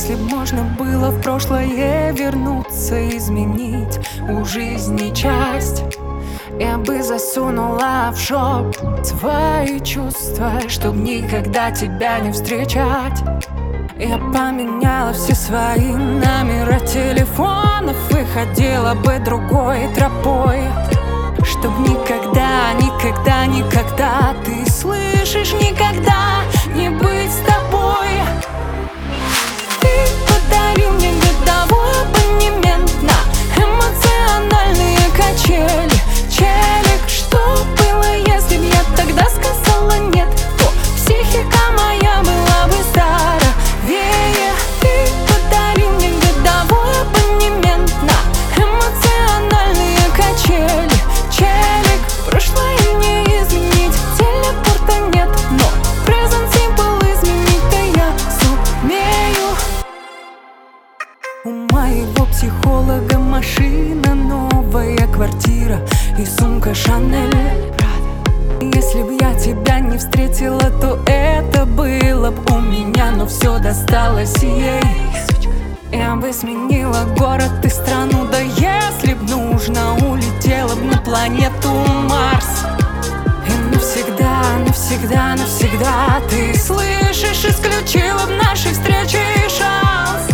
Если б можно было в прошлое вернуться, изменить у жизни часть, я бы засунула в шоп свои чувства, чтоб никогда тебя не встречать. Я поменяла все свои номера телефонов и ходила бы другой тропой, чтоб никогда, никогда, никогда, ты слышишь, никогда не быть с тобой. Ты подарил мне годовой абонемент на эмоциональные качели. Челик, что было, если б я тогда сказала нет, то психика моя была бы здоровее. Ты подарил мне годовой абонемент на эмоциональные качели. Челик, прошлое не изменить, телепорта нет, но present simple изменить-то я сумею. У моего психолога машина, новая квартира и сумка Шанель. Если б я тебя не встретила, то это было б у меня, но все досталось ей. Я бы сменила город и страну, да если б нужно, улетела б на планету Марс. И навсегда, навсегда, навсегда, ты слышишь, исключила б нашей встречи шанс.